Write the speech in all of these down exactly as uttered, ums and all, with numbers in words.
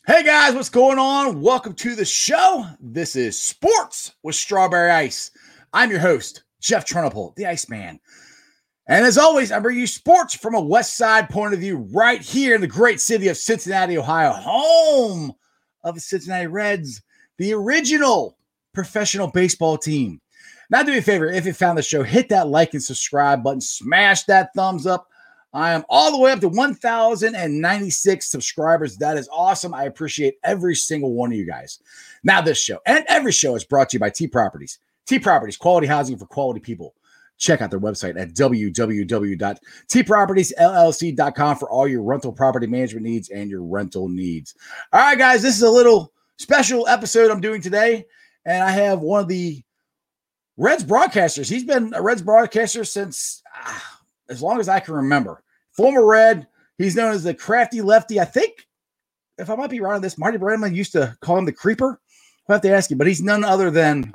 Hey guys, what's going on? Welcome to the show. This is Sports with Strawberry Ice. I'm your host, Jeff Trunapole, the Iceman. And as always, I bring you sports from a West Side point of view right here in the great city of Cincinnati, Ohio, home of the Cincinnati Reds, the original professional baseball team. Now do me a favor, if you found the show, hit that like and subscribe button, smash that thumbs up. I am all the way up to one thousand ninety-six subscribers. That is awesome. I appreciate every single one of you guys. Now this show and every show is brought to you by T Properties. T Properties, quality housing for quality people. Check out their website at w w w dot t properties l l c dot com for all your rental property management needs and your rental needs. All right, guys, this is a little special episode I'm doing today, and I have one of the Reds broadcasters. He's been a Reds broadcaster since ah, as long as I can remember. Former Red. He's known as the crafty lefty. I think, if I might be wrong on this, Marty Brennaman used to call him the creeper. I'll have to ask you, but he's none other than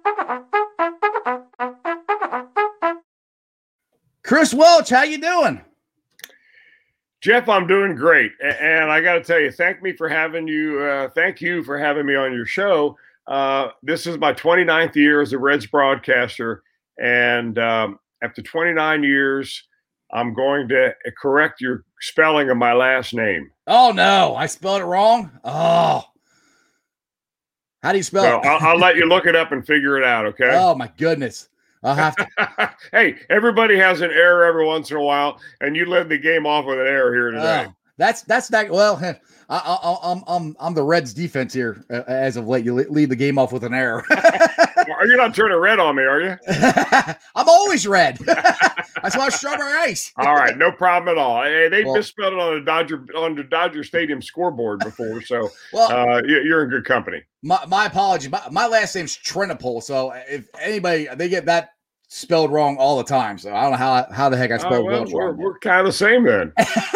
Chris Welch. How you doing? Jeff, I'm doing great. And I got to tell you, thank me for having you. Uh, thank you for having me on your show. Uh, this is my twenty-ninth year as a Reds broadcaster. And um, after twenty-nine years, I'm going to correct your spelling of my last name. Oh, no. I spelled it wrong? Oh. How do you spell well, it? I'll, I'll let you look it up and figure it out, okay? Oh, my goodness. I'll have to. Hey, everybody has an error every once in a while, and you led the game off with an error here today. Oh, that's that's not – well, I, I, I'm, I'm, I'm the Reds defense here uh, as of late. You lead the game off with an error. Are you not turning red on me, are you? I'm always red. That's why Strawberry Ice. All right, no problem at all. Hey, they well, misspelled it on the Dodger on the Dodger Stadium scoreboard before, so well, uh, you're in good company. My, my apology. My, my last name's Trenopole, so if anybody they get that spelled wrong all the time, so I don't know how how the heck I spelled uh, well, it we're, wrong. We're kind of the same then.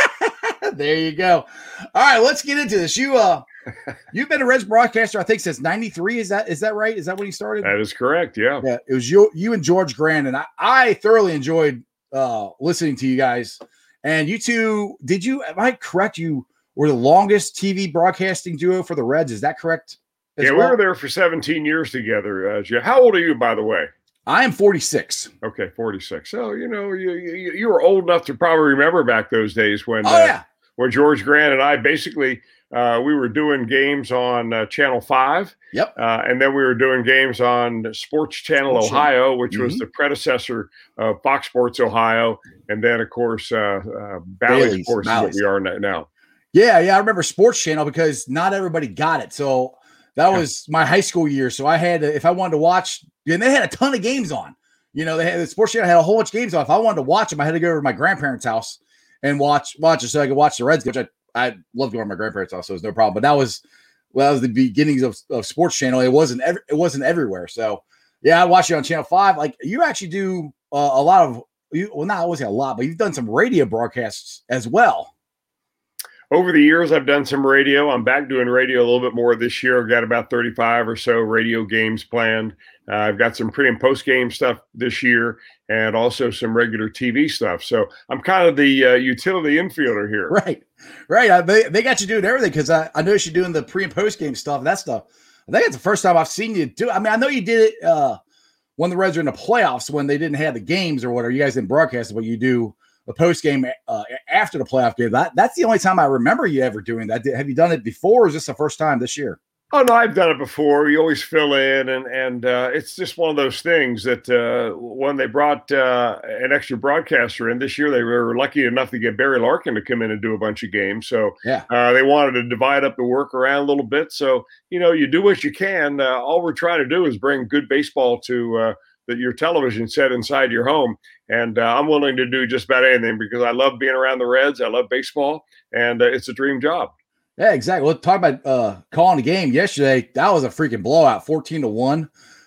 There you go. All right, let's get into this. You uh, you've been a Reds broadcaster, I think, since ninety-three. Is that is that right? Is that when you started? That is correct. Yeah. Yeah. It was you, you and George Grand, and I, I thoroughly enjoyed uh listening to you guys. And you two, did you? Am I correct? You were the longest T V broadcasting duo for the Reds. Is that correct? Yeah, well? We were there for seventeen years together. Uh, Jeff. How old are you, by the way? I am forty-six. Okay, forty-six. So you know you you, you were old enough to probably remember back those days when. Oh uh, yeah. Where George Grant and I basically uh, we were doing games on uh, Channel five. Yep. Uh, and then we were doing games on Sports Channel Sports Ohio, which mm-hmm. was the predecessor of Fox Sports Ohio. And then, of course, uh, uh, Bally Sports is what we are now. Yeah, yeah. I remember Sports Channel because not everybody got it. So that was my high school year. So I had to, if I wanted to watch, and they had a ton of games on. You know, they had the Sports Channel had a whole bunch of games on. If I wanted to watch them, I had to go over to my grandparents' house and watch watch it so I could watch the Reds, which I, I love going to my grandparents' house, so it was no problem. But that was well, that was the beginnings of, of Sports Channel. It wasn't every, it wasn't everywhere. So yeah, I watched it on Channel five. Like you actually do uh, a lot of you well, not always a lot, but you've done some radio broadcasts as well. Over the years, I've done some radio. I'm back doing radio a little bit more this year. I've got about thirty-five or so radio games planned. Uh, I've got some pre and post game stuff this year and also some regular T V stuff. So I'm kind of the uh, utility infielder here. Right. Right. I, they, they got you doing everything because I, I noticed you doing the pre and post game stuff and that stuff. I think it's the first time I've seen you do it. I mean, I know you did it uh, when the Reds were in the playoffs when they didn't have the games or whatever. You guys didn't broadcast it, but you do the post game uh, after the playoff game. That, that's the only time I remember you ever doing that. Have you done it before or is this the first time this year? Oh, no, I've done it before. You always fill in, and and uh, it's just one of those things that uh, when they brought uh, an extra broadcaster in this year, they were lucky enough to get Barry Larkin to come in and do a bunch of games. So yeah, uh, they wanted to divide up the work around a little bit. So, you know, you do what you can. Uh, all we're trying to do is bring good baseball to uh, the, your television set inside your home. And uh, I'm willing to do just about anything because I love being around the Reds. I love baseball, and uh, it's a dream job. Yeah, exactly. Let's talk about uh, calling the game yesterday. That was a freaking blowout, fourteen to one.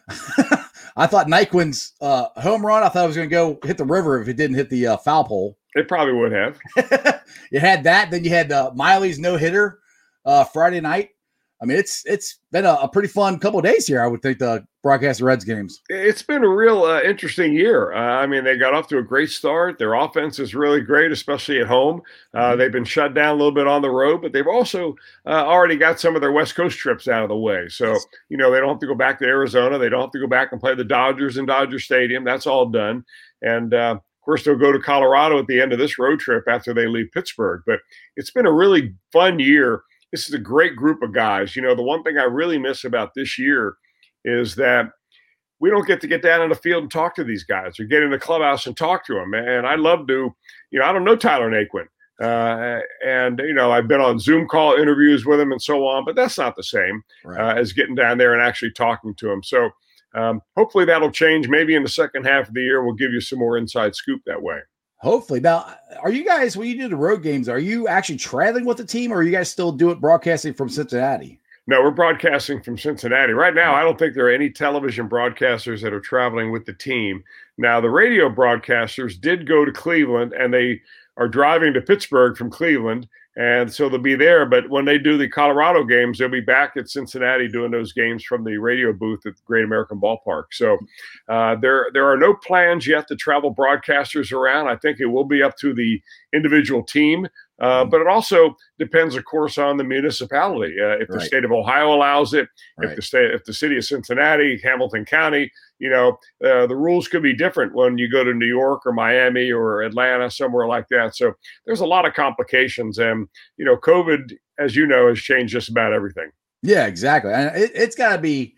I thought Nyquin's uh, home run, I thought it was going to go hit the river if it didn't hit the uh, foul pole. It probably would have. You had that. Then you had uh, Miley's no-hitter uh, Friday night. I mean, it's it's been a, a pretty fun couple of days here, I would think, the broadcast the Reds games. It's been a real uh, interesting year. Uh, I mean, they got off to a great start. Their offense is really great, especially at home. Uh, mm-hmm. They've been shut down a little bit on the road, but they've also uh, already got some of their West Coast trips out of the way. So, you know, they don't have to go back to Arizona. They don't have to go back and play the Dodgers in Dodger Stadium. That's all done. And, uh, of course, they'll go to Colorado at the end of this road trip after they leave Pittsburgh. But it's been a really fun year. This is a great group of guys. You know, the one thing I really miss about this year is that we don't get to get down in the field and talk to these guys or get in the clubhouse and talk to them. And I love to, you know, I don't know Tyler Naquin. Uh, and, you know, I've been on Zoom call interviews with him and so on, but that's not the same right. uh, as getting down there and actually talking to him. So um, hopefully that'll change. Maybe in the second half of the year, we'll give you some more inside scoop that way. Hopefully. Now, are you guys, when you do the road games, are you actually traveling with the team, or are you guys still doing broadcasting from Cincinnati? No, we're broadcasting from Cincinnati. Right now, I don't think there are any television broadcasters that are traveling with the team. Now, the radio broadcasters did go to Cleveland, and they are driving to Pittsburgh from Cleveland, and so they'll be there. But when they do the Colorado games, they'll be back at Cincinnati doing those games from the radio booth at the Great American Ballpark. So uh, there, there are no plans yet to travel broadcasters around. I think it will be up to the individual team. Uh, but it also depends, of course, on the municipality. Uh, if the right. state of Ohio allows it, right. if the state, if the city of Cincinnati, Hamilton County, you know, uh, the rules could be different when you go to New York or Miami or Atlanta, somewhere like that. So there's a lot of complications, and you know, COVID, as you know, has changed just about everything. Yeah, exactly. And it, it's got to be,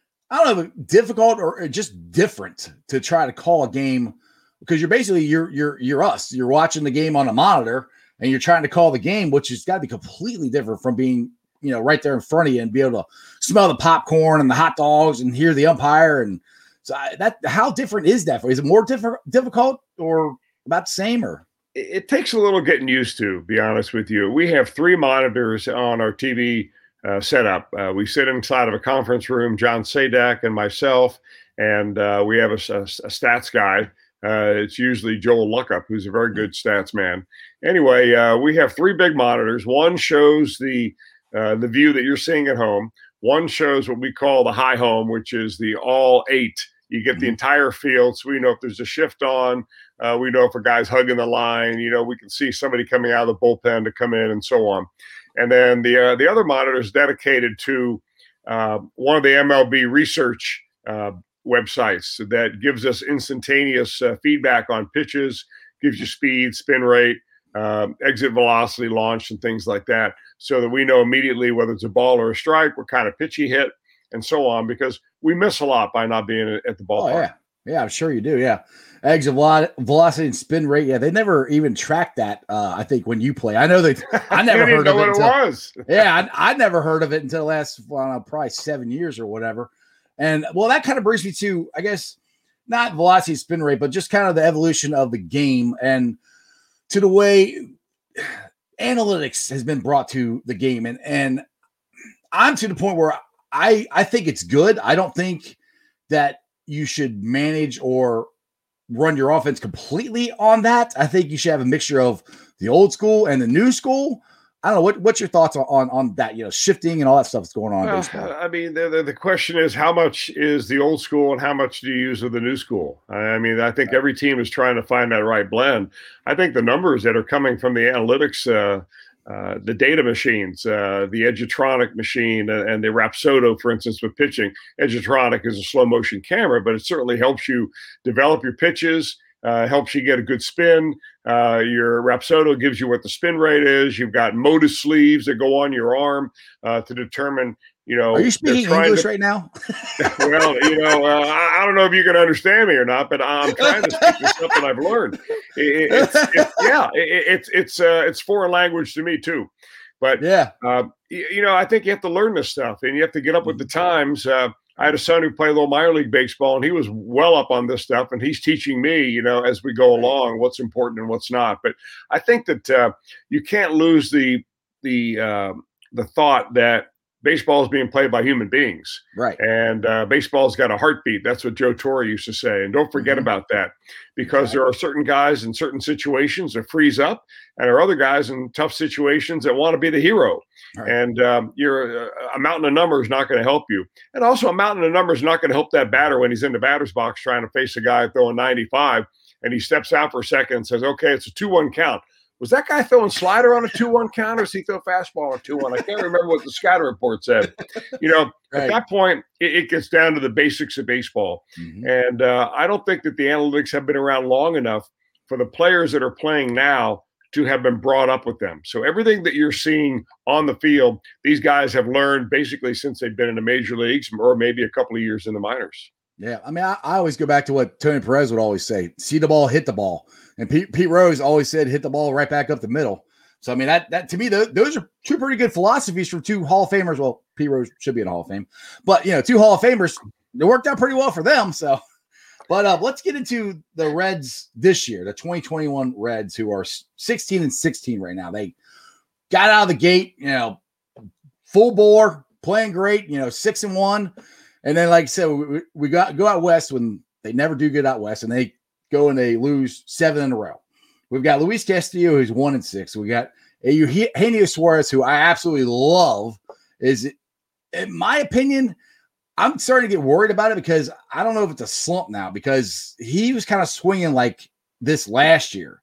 I don't know, difficult or just different to try to call a game, because you're basically you're you're you're us. You're watching the game on a monitor, and you're trying to call the game, which has got to be completely different from being, you know, right there in front of you and be able to smell the popcorn and the hot dogs and hear the umpire. And so I, that, how different is that for you? Is it more diff- difficult or about the same? Or it, it takes a little getting used to, be honest with you. We have three monitors on our T V uh, setup. Uh, we sit inside of a conference room, John Sadak and myself, and uh, we have a, a, a stats guy. Uh, it's usually Joel Luckup, who's a very good stats man. Anyway, uh, we have three big monitors. One shows the uh, the view that you're seeing at home. One shows what we call the high home, which is the all eight. You get the entire field, so we know if there's a shift on. Uh, we know if a guy's hugging the line. You know, we can see somebody coming out of the bullpen to come in and so on. And then the uh, the other monitor is dedicated to uh, one of the M L B research uh websites that gives us instantaneous uh, feedback on pitches, gives you speed, spin rate, um, exit velocity, launch, and things like that, so that we know immediately whether it's a ball or a strike, what kind of pitch he hit, and so on, because we miss a lot by not being at the ballpark. Oh, yeah. Yeah, I'm sure you do. Yeah. Exit velocity and spin rate. Yeah, they never even track that, uh, I think, when you play. I know that I never heard know of it. What until, it was. yeah, I, I never heard of it until the last, well, probably seven years or whatever. And, well, that kind of brings me to, I guess, not velocity spin rate, but just kind of the evolution of the game and to the way analytics has been brought to the game. And and I'm to the point where I, I think it's good. I don't think that you should manage or run your offense completely on that. I think you should have a mixture of the old school and the new school. I don't know. What, what's your thoughts on, on, on that, you know, shifting and all that stuff that's going on in well, baseball? I mean, the, the, the question is, how much is the old school and how much do you use of the new school? I mean, I think every team is trying to find that right blend. I think the numbers that are coming from the analytics, uh, uh, the data machines, uh, the Edgertronic machine and, and the Rapsodo, for instance, with pitching. Edgertronic is a slow motion camera, but it certainly helps you develop your pitches. Uh, helps you get a good spin. Uh, your Rapsodo gives you what the spin rate is. You've got Modus sleeves that go on your arm uh, to determine, you know. Are you speaking English to, right now? Well, you know, uh, I, I don't know if you can understand me or not, but I'm trying to speak the stuff that I've learned. It, it's, it's, yeah, it, it's it's uh, it's foreign language to me too. But yeah, uh, you, you know, I think you have to learn this stuff, and you have to get up with the times. Uh, I had a son who played a little minor league baseball, and he was well up on this stuff, and he's teaching me, you know, as we go along, what's important and what's not. But I think that uh, you can't lose the the uh, the thought that baseball is being played by human beings. Right. And uh, baseball's got a heartbeat. That's what Joe Torre used to say. And don't forget mm-hmm. about that, because exactly. there are certain guys in certain situations that freeze up, and there are other guys in tough situations that want to be the hero. Right. And um, you're uh, a mountain of numbers is not going to help you. And also a mountain of numbers is not going to help that batter when he's in the batter's box trying to face a guy throwing ninety-five, and he steps out for a second and says, okay, it's a two one count. Was that guy throwing slider on a two one count, or does he throw fastball on a two one? I can't remember what the scatter report said. You know, right. At that point, it, it gets down to the basics of baseball. Mm-hmm. And uh, I don't think that the analytics have been around long enough for the players that are playing now to have been brought up with them. So everything that you're seeing on the field, these guys have learned basically since they've been in the major leagues, or maybe a couple of years in the minors. Yeah, I mean, I, I always go back to what Tony Perez would always say: see the ball, hit the ball. And Pete, Pete Rose always said, hit the ball right back up the middle. So, I mean, that that to me, those, those are two pretty good philosophies from two Hall of Famers. Well, Pete Rose should be in the Hall of Fame. But, you know, two Hall of Famers, it worked out pretty well for them. So, but uh, let's get into the Reds this year, the twenty twenty-one Reds, who are sixteen and sixteen right now. They got out of the gate, you know, full bore, playing great, you know, six and one. And then, like I said, we, we got go out west when they never do good out west, and they go and they lose seven in a row. We've got Luis Castillo, who's one and six. We got Eugenio Suarez, who I absolutely love. Is, in my opinion, I'm starting to get worried about it, because I don't know if it's a slump now, because he was kind of swinging like this last year.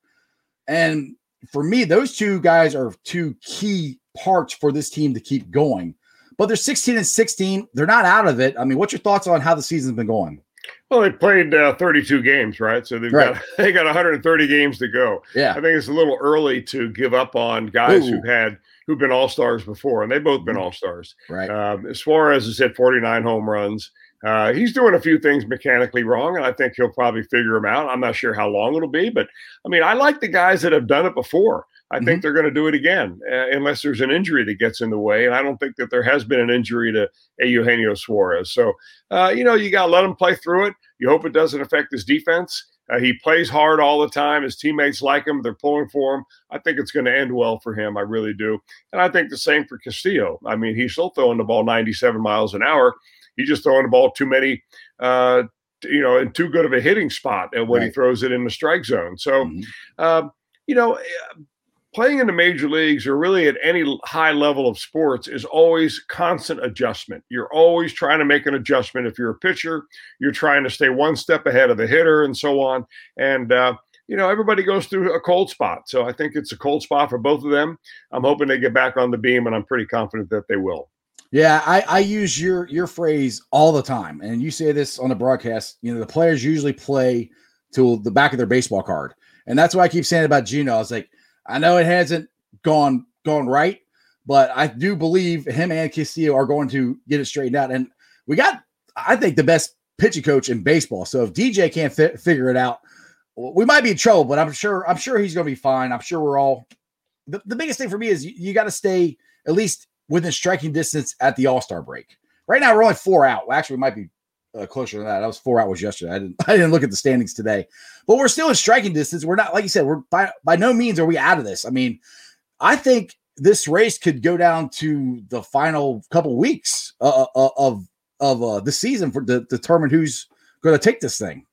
And for me, those two guys are two key parts for this team to keep going. But they're sixteen and sixteen. They're not out of it. I mean, what's your thoughts on how the season's been going? Well, they played uh, thirty-two games, right? So they've right. got they got one hundred thirty games to go. Yeah, I think it's a little early to give up on guys Ooh. who've had who've been all stars before, and they've both been all stars. Right. Um, Suarez has hit forty-nine home runs. Uh, he's doing a few things mechanically wrong, and I think he'll probably figure them out. I'm not sure how long it'll be, but I mean, I like the guys that have done it before. I mm-hmm. think they're going to do it again, uh, unless there's an injury that gets in the way. And I don't think that there has been an injury to Eugenio Suarez. So, uh, you know, you got to let him play through it. You hope it doesn't affect his defense. Uh, he plays hard all the time. His teammates like him. They're pulling for him. I think it's going to end well for him. I really do. And I think the same for Castillo. I mean, he's still throwing the ball ninety-seven miles an hour. He's just throwing the ball too many, uh, you know, in too good of a hitting spot when right. he throws it in the strike zone. So, mm-hmm. uh, you know, playing in the major leagues, or really at any high level of sports, is always constant adjustment. You're always trying to make an adjustment. If you're a pitcher, you're trying to stay one step ahead of the hitter, and so on. And, uh, you know, everybody goes through a cold spot. So I think it's a cold spot for both of them. I'm hoping they get back on the beam, and I'm pretty confident that they will. Yeah, I, I use your your phrase all the time, and you say this on the broadcast. You know, the players usually play to the back of their baseball card, and that's why I keep saying about Gino. I was like, I know it hasn't gone gone right, but I do believe him and Castillo are going to get it straightened out. And we got, I think, the best pitching coach in baseball. So if D J can't fi- figure it out, we might be in trouble. But I'm sure I'm sure he's going to be fine. I'm sure we're all. The, the biggest thing for me is you, you got to stay at least within striking distance at the All-Star break. Right now, we're only four out. Well, actually, we might be uh, closer than that. That was four out was yesterday. I didn't I didn't look at the standings today. But we're still in striking distance. We're not, like you said, we're by, by no means are we out of this. I mean, I think this race could go down to the final couple weeks uh, uh, of of uh, the season for to determine who's going to take this thing.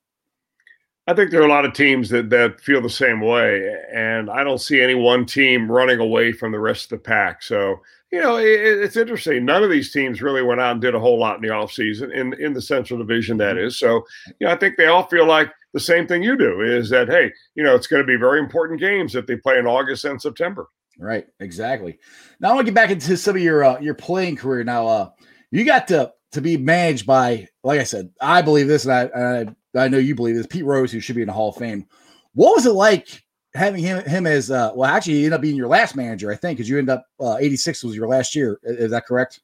I think there are a lot of teams that, that feel the same way, and I don't see any one team running away from the rest of the pack. So, you know, it, it's interesting. None of these teams really went out and did a whole lot in the offseason, in, in the Central Division, that is. So, you know, I think they all feel like the same thing you do, is that, hey, you know, it's going to be very important games that they play in August and September. Right, exactly. Now I want to get back into some of your uh, your playing career. Now, uh, you got to to be managed by, like I said, I believe this, and I, I I know you believe this, Pete Rose, who should be in the Hall of Fame. What was it like having him him as uh, well? Actually, he ended up being your last manager, I think, because you ended up uh, eighty-six was your last year. Is that correct?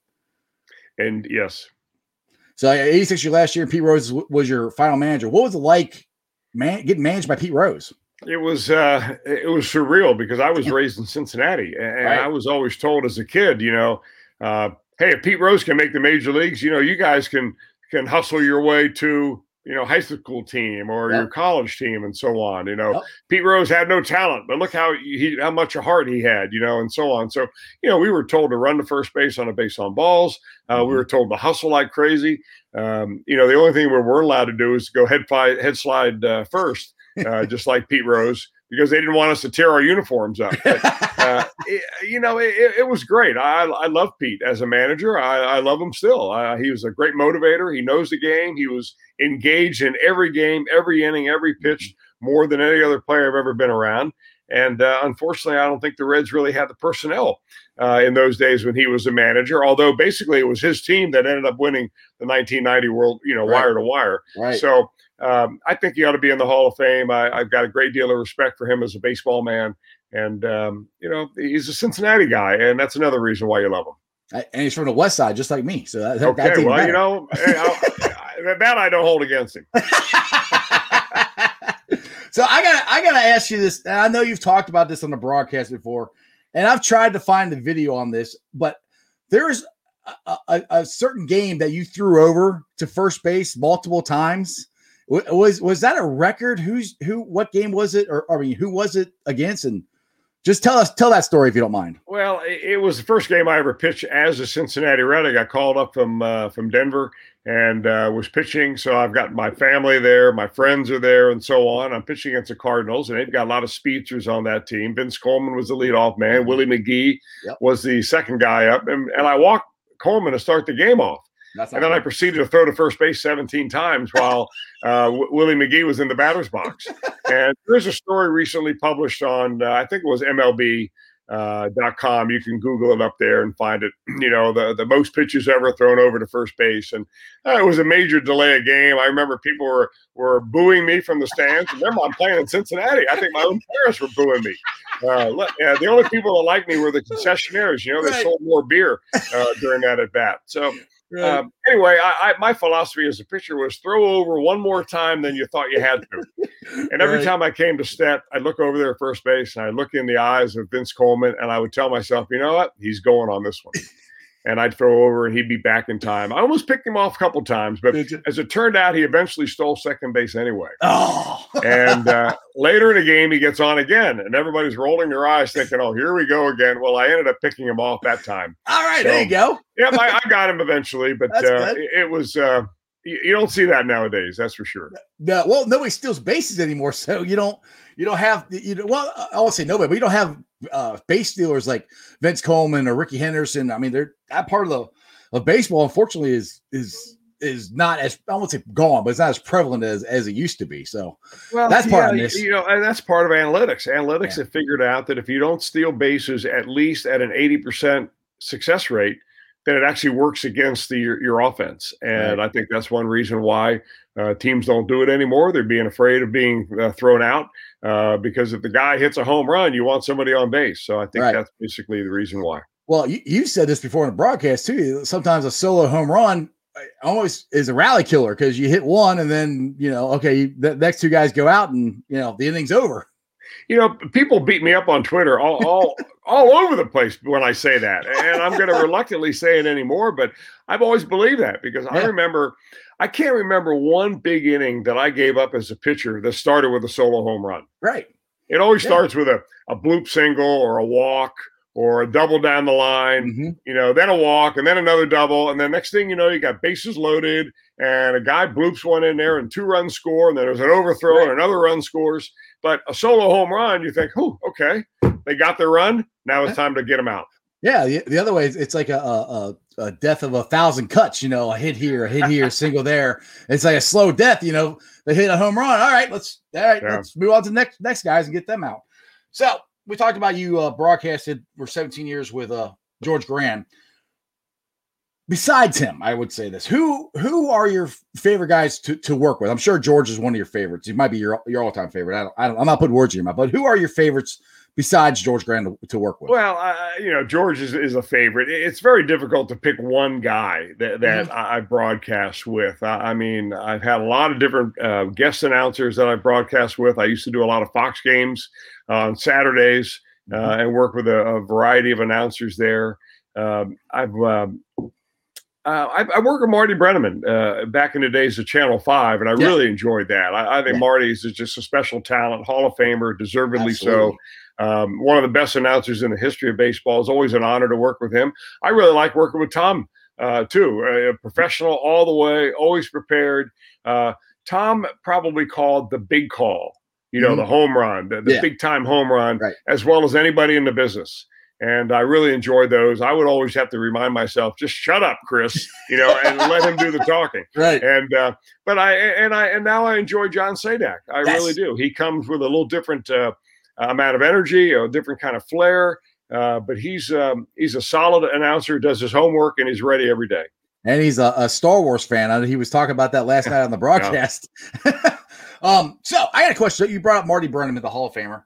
And yes. So eighty-six your last year, and Pete Rose was your final manager. What was it like, man, getting managed by Pete Rose? It was uh, it was surreal, because I was raised in Cincinnati, and right. I was always told as a kid, you know, uh, hey, if Pete Rose can make the major leagues, you know, you guys can can hustle your way to, you know, high school team or Yep. your college team and so on. You know, Yep. Pete Rose had no talent, but look how he how much a heart he had, you know, and so on. So, you know, we were told to run to first base on a base on balls. Uh, Mm-hmm. We were told to hustle like crazy. Um, you know, the only thing we weren't allowed to do is go head fi- head slide uh, first, uh, just like Pete Rose, because they didn't want us to tear our uniforms up. But, uh, it, you know, it, it was great. I, I love Pete as a manager. I, I love him still. Uh, he was a great motivator. He knows the game. He was engaged in every game, every inning, every pitch, more than any other player I've ever been around. And uh, unfortunately, I don't think the Reds really had the personnel uh, in those days when he was a manager, although basically it was his team that ended up winning the nineteen ninety World, you know, Right. wire to wire. Right. So um, I think he ought to be in the Hall of Fame. I, I've got a great deal of respect for him as a baseball man. And, um, you know, he's a Cincinnati guy, and that's another reason why you love him. And he's from the West Side, just like me. So that, Okay, that's even well, better. you know, I, that I don't hold against him. So I got I got to ask you this. And I know you've talked about this on the broadcast before, and I've tried to find the video on this, but there's a, a, a certain game that you threw over to first base multiple times. W- Was was that a record? Who's who? What game was it? Or I mean, who was it against? And just tell us tell that story if you don't mind. Well, it, it was the first game I ever pitched as a Cincinnati Red. I got called up from uh, from Denver and uh, was pitching. So I've got my family there, my friends are there, and so on. I'm pitching against the Cardinals, and they've got a lot of speedsters on that team. Vince Coleman was the leadoff man. Willie McGee Yep. was the second guy up, and, and I walked Coleman to start the game off. That's And then I proceeded to throw to first base seventeen times while uh, w- Willie McGee was in the batter's box. And there's a story recently published on, uh, I think it was M L B dot com. You can Google it up there and find it. You know, the, the most pitches ever thrown over to first base. And uh, it was a major delay of game. I remember people were, were booing me from the stands. Remember, I'm playing in Cincinnati. I think my own parents were booing me. Uh, let, yeah, the only people that liked me were the concessionaires. You know, they Right. sold more beer uh, during that at bat. So, Right. Um, anyway, I, I, my philosophy as a pitcher was throw over one more time than you thought you had to. And every Right. time I came to step, I'd look over there at first base and I'd look in the eyes of Vince Coleman and I would tell myself, you know what? He's going on this one. And I'd throw over and he'd be back in time. I almost picked him off a couple times, but Did you? as it turned out, he eventually stole second base anyway. Oh. And uh, later in the game, he gets on again, and everybody's rolling their eyes thinking, oh, here we go again. Well, I ended up picking him off that time. All right, So- there you go. Yeah, I, I got him eventually, but That's uh, good. it, it was uh, you, you don't see that nowadays. That's for sure. No, well, nobody steals bases anymore, so you don't you don't have you know. Well, I won't say nobody, but you don't have uh, base stealers like Vince Coleman or Ricky Henderson. I mean, they're that part of the of baseball. Unfortunately, is is is not as I won't say gone, but it's not as prevalent as as it used to be. So Well, that's part yeah, of this. You know, and that's part of analytics. Analytics Yeah. have figured out that if you don't steal bases at least at an eighty percent success rate, then it actually works against the, your, your offense. And Right. I think that's one reason why uh, teams don't do it anymore. They're being afraid of being uh, thrown out uh, because if the guy hits a home run, you want somebody on base. So I think Right. that's basically the reason why. Well, you, you said this before in the broadcast too. Sometimes a solo home run almost is a rally killer because you hit one and then you know, okay, the next two guys go out and you know the inning's over. You know, people beat me up on Twitter all all, all over the place when I say that. And I'm going to reluctantly say it anymore, but I've always believed that because I Yeah. remember, I can't remember one big inning that I gave up as a pitcher that started with a solo home run. Right. It always Yeah. starts with a, a bloop single or a walk or a double down the line, Mhm. you know, then a walk and then another double. And then next thing you know, you got bases loaded and a guy bloops one in there and two runs score. And then there's an overthrow Right. and another run scores. But a solo home run, you think, oh, okay, they got their run. Now it's time to get them out. Yeah, the, the other way is it's like a, a a death of a thousand cuts. You know, a hit here, a hit here, a single there. It's like a slow death. You know, they hit a home run. All right, let's all right, Yeah. let's move on to the next next guys and get them out. So we talked about you uh, broadcasted for seventeen years with uh, George Graham. Besides him, I would say this: who who are your favorite guys to, to work with? I'm sure George is one of your favorites. He might be your your all time favorite. I don't, I don't, I'm not putting words in your mouth, but who are your favorites besides George Graham to, to work with? Well, uh, you know, George is, is a favorite. It's very difficult to pick one guy that, that Mhm. I, I broadcast with. I, I mean, I've had a lot of different uh, guest announcers that I broadcast with. I used to do a lot of Fox games on Saturdays uh, and work with a, a variety of announcers there. Um, I've um, Uh, I, I worked with Marty Brennaman uh, back in the days of Channel five, and I yeah. really enjoyed that. I, I think yeah. Marty is just a special talent, Hall of Famer, deservedly Absolutely. so. Um, one of the best announcers in the history of baseball. It's always an honor to work with him. I really like working with Tom, uh, too. A professional all the way, always prepared. Uh, Tom probably called the big call, you know, mm-hmm. the home run, the, the yeah. big-time home run, right. as well as anybody in the business. And I really enjoyed those. I would always have to remind myself, just shut up, Chris, you know, and let him do the talking. Right. And, uh, but I, and I, and now I enjoy John Sadak. I yes. really do. He comes with a little different uh, amount of energy, a different kind of flair. Uh, but he's, um, he's a solid announcer, does his homework, and he's ready every day. And he's a, a Star Wars fan. He was talking about that last night on the broadcast. um, so I got a question. You brought up Marty Brennaman, the Hall of Famer.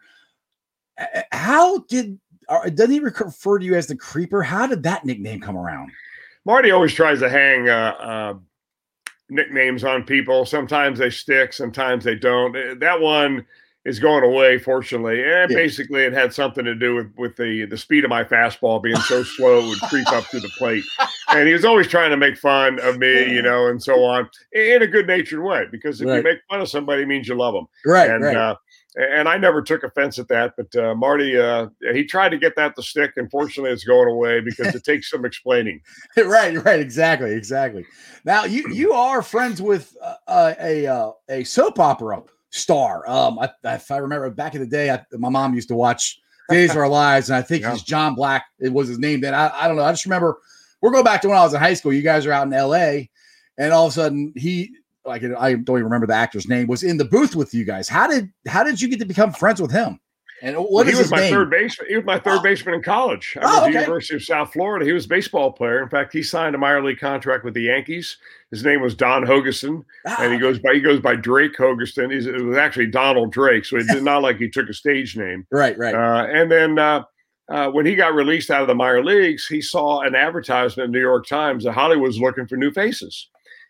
How did, Uh, doesn't he refer to you as the Creeper? How did that nickname come around? Marty always tries to hang uh, uh, nicknames on people. Sometimes they stick, sometimes they don't. That one is going away, fortunately. And yeah. basically, it had something to do with, with the, the speed of my fastball being so slow it would creep up to the plate. And he was always trying to make fun of me, you know, and so on, in a good-natured way. Because if right. you make fun of somebody, it means you love them. Right, and, right. Uh, And I never took offense at that, but uh, Marty, uh, he tried to get that to stick. Unfortunately, it's going away because it takes some explaining. Right, right, exactly, exactly. Now, you you are friends with uh, a uh, a soap opera star. Um, I, if I remember back in the day, I, my mom used to watch Days of Our Lives, and I think yeah. he's John Black. It was his name then. I, I don't know. I just remember we're going back to when I was in high school. You guys are out in L A, and all of a sudden he. Like I don't even remember the actor's name, was in the booth with you guys. How did how did you get to become friends with him? And what well, is he was his my name? third baseman. He was my third oh. baseman in college. I oh, was at okay. the University of South Florida. He was a baseball player. In fact, he signed a minor league contract with the Yankees. His name was Don Hogeston, ah, and he goes by he goes by Drake Hogeston. He's, it was actually Donald Drake, so it's not like he took a stage name. Right, right. Uh, and then uh, uh, when he got released out of the minor leagues, he saw an advertisement in the New York Times that Hollywood was looking for new faces.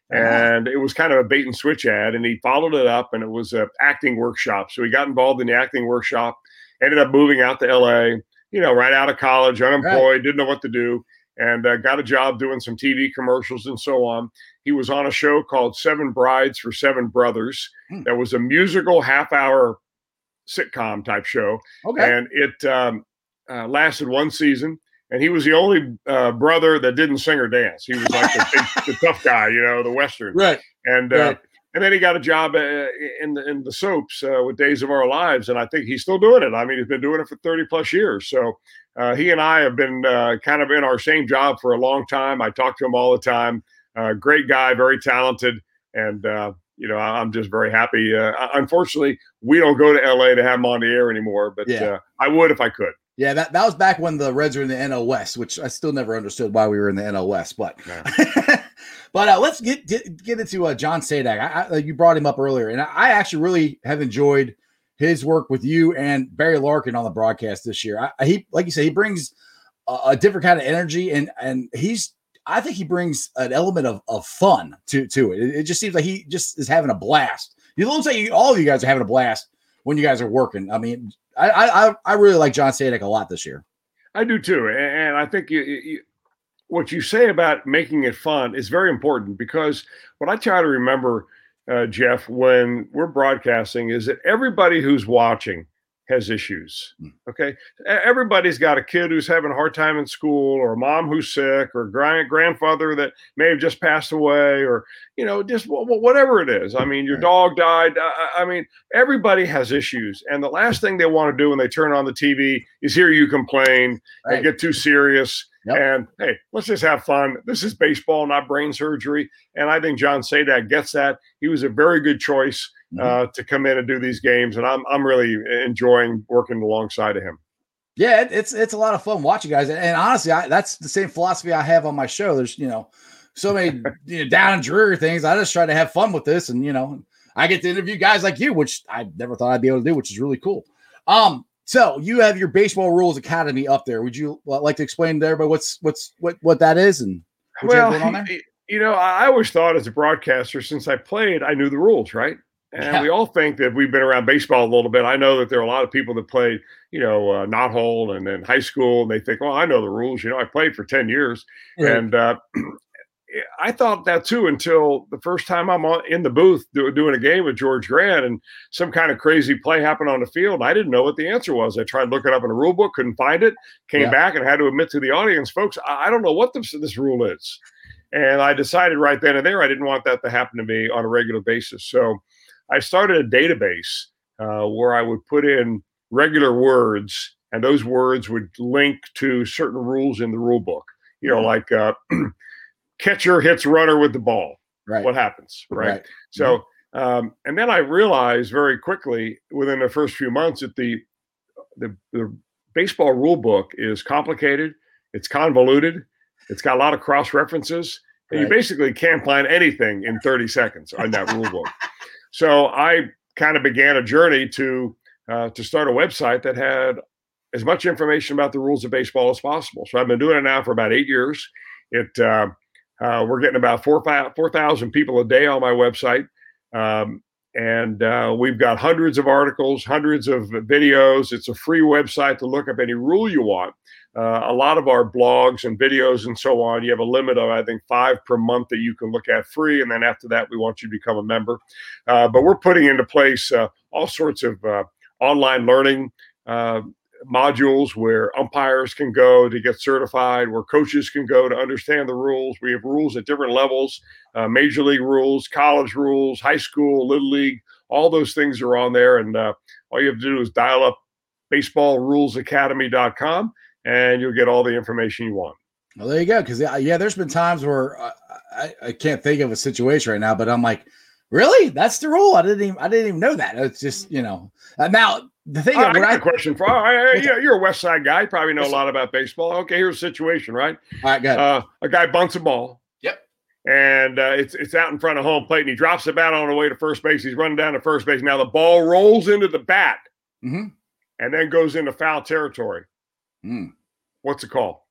And it was kind of a bait and switch ad, and he followed it up, and it was an acting workshop. So he got involved in the acting workshop, ended up moving out to L A, you know, right out of college, unemployed, right. didn't know what to do, and uh, got a job doing some T V commercials and so on. He was on a show called Seven Brides for Seven Brothers. Hmm. That was a musical half-hour sitcom type show, okay. and it um, uh, lasted one season. And he was the only uh, brother that didn't sing or dance. He was like the, big, the tough guy, you know, the Western. Right. And right. Uh, and then he got a job uh, in the in the soaps uh, with Days of Our Lives, and I think he's still doing it. I mean, he's been doing it for thirty plus years. So uh, he and I have been uh, kind of in our same job for a long time. I talk to him all the time. Uh, great guy, very talented, and uh, you know, I'm just very happy. Uh, unfortunately, we don't go to L A to have him on the air anymore, but yeah. uh, I would if I could. Yeah, that, that was back when the Reds were in the N L West, which I still never understood why we were in the N L West. But yeah. but uh, let's get get, get into uh, John Sadak. I, I, you brought him up earlier, and I actually really have enjoyed his work with you and Barry Larkin on the broadcast this year. I, he, like you said, he brings a, a different kind of energy, and and he's I think he brings an element of, of fun to to it. it. It just seems like he just is having a blast. It looks like you, all of you guys are having a blast when you guys are working. I mean. I, I I really like John Sadak a lot this year. I do too, and I think you, you, what you say about making it fun is very important because what I try to remember, uh, Jeff, when we're broadcasting is that everybody who's watching has issues. Okay, everybody's got a kid who's having a hard time in school, or a mom who's sick, or a grand grandfather that may have just passed away, or you know, just whatever it is. I mean, your dog died. I mean, everybody has issues, and the last thing they want to do when they turn on the T V is hear you complain right. and get too serious. Yep. And hey, let's just have fun. This is baseball, not brain surgery. And I think John Sadak gets that. He was a very good choice uh, mm-hmm. to come in and do these games, and I'm I'm really enjoying working alongside of him. Yeah, it's it's a lot of fun watching guys, and, and honestly, I, that's the same philosophy I have on my show. There's you know so many you know, down and dreary things. I just try to have fun with this, and you know I get to interview guys like you, which I never thought I'd be able to do, which is really cool. Um. So you have your Baseball Rules Academy up there. Would you like to explain to everybody what's what's what what that is and what well, you have going on there? You know, I always thought as a broadcaster, since I played, I knew the rules, right? And yeah. we all think that we've been around baseball a little bit. I know that there are a lot of people that played, you know, uh, knothole and then high school, and they think, well, I know the rules. You know, I played for ten years, right. and uh, I thought that too until the first time I'm on, in the booth do, doing a game with George Grant, and some kind of crazy play happened on the field. I didn't know what the answer was. I tried looking up in a rule book, couldn't find it, came yeah. back and had to admit to the audience, folks, I, I don't know what this, this rule is. And I decided right then and there I didn't want that to happen to me on a regular basis. So I started a database uh, where I would put in regular words, and those words would link to certain rules in the rule book. You know, like uh, catcher hits runner with the ball. Right. What happens? Right. right. So, mm-hmm. um, and then I realized very quickly within the first few months that the, the, the baseball rule book is complicated. It's convoluted. It's got a lot of cross references. And right. you basically can't find anything in thirty seconds on that rule book. So I kind of began a journey to, uh, to start a website that had as much information about the rules of baseball as possible. So I've been doing it now for about eight years. It, uh, uh, we're getting about four thousand people a day on my website. Um, and uh, we've got hundreds of articles, hundreds of videos. It's a free website to look up any rule you want. Uh, a lot of our blogs and videos and so on, you have a limit of, I think, five per month that you can look at free. And then after that, we want you to become a member. Uh, but we're putting into place uh, all sorts of uh, online learning uh, modules where umpires can go to get certified, where coaches can go to understand the rules. We have rules at different levels, uh, major league rules, college rules, high school, little league, all those things are on there. And uh, all you have to do is dial up baseball rules academy dot com and you'll get all the information you want. Well, there you go. Because, yeah, there's been times where I, I, I can't think of a situation right now, but I'm like, really? That's the rule? I didn't even I didn't even know that. It's just, you know. Uh, now, the thing uh, that I got I, a question for you. Yeah, you're a West Side guy. You probably know a lot about baseball. Okay, here's a situation, right? All right, good. Uh, a guy bunts a ball. Yep. And uh, it's it's out in front of home plate, and he drops the bat on the way to first base. He's running down to first base. Now the ball rolls into the bat mm-hmm. and then goes into foul territory. Mm. What's the call?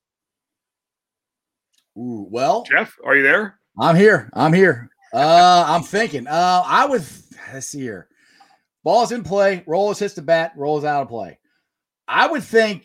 Ooh, well, Jeff, are you there? I'm here. I'm here. Uh, I'm thinking. Uh, I would let's see here. Ball's in play. Rolls hits the bat. Rolls out of play. I would think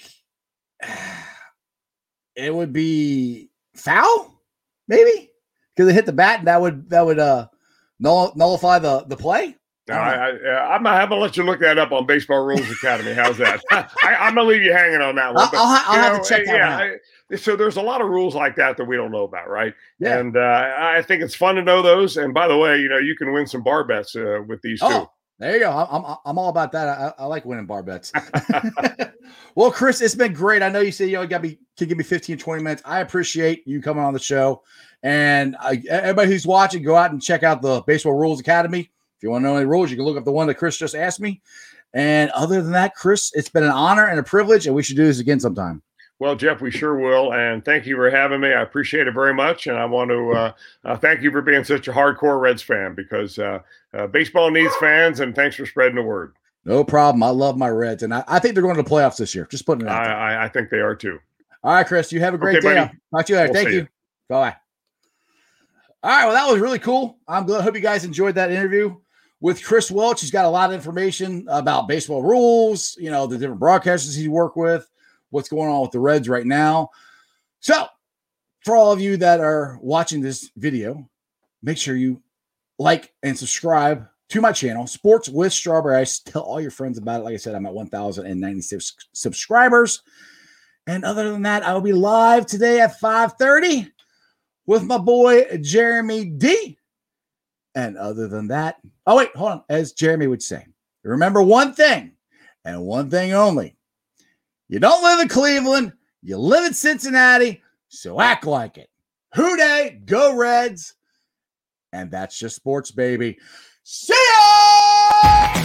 it would be foul, maybe because it hit the bat, and that would that would uh null, nullify the the play. I I, I, I'm gonna have to let you look that up on Baseball Rules Academy. How's that? I, I'm gonna leave you hanging on that one. But, I'll, I'll have know, to check that yeah, out. I, so there's a lot of rules like that that we don't know about, right? Yeah. And uh, I think it's fun to know those. And by the way, you know, you can win some bar bets uh, with these oh, too. There you go. I'm I'm, I'm all about that. I, I like winning bar bets. Well, Chris, it's been great. I know you said you know, got me can give me fifteen, twenty minutes. I appreciate you coming on the show. And I, everybody who's watching, go out and check out the Baseball Rules Academy. If you want to know any rules, you can look up the one that Chris just asked me. And other than that, Chris, it's been an honor and a privilege, and we should do this again sometime. Well, Jeff, we sure will. And thank you for having me. I appreciate it very much. And I want to uh, uh, thank you for being such a hardcore Reds fan because uh, uh, baseball needs fans. And thanks for spreading the word. No problem. I love my Reds. And I, I think they're going to the playoffs this year. Just putting it out there. I, I think they are too. All right, Chris, you have a great okay, day. Talk to you later. We'll thank you. you. Bye. All right. Well, that was really cool. I'm glad. Hope you guys enjoyed that interview with Chris Welch. He's got a lot of information about baseball rules, you know, the different broadcasters he worked with, what's going on with the Reds right now. So for all of you that are watching this video, make sure you like and subscribe to my channel, Sports with Strawberry Ice. Tell all your friends about it. Like I said, I'm at one thousand ninety-six subscribers. And other than that, I will be live today at five thirty with my boy, Jeremy D. And other than that, oh, wait, hold on. As Jeremy would say, remember one thing and one thing only. You don't live in Cleveland. You live in Cincinnati. So act like it. Hoo day, go Reds. And that's just sports, baby. See ya!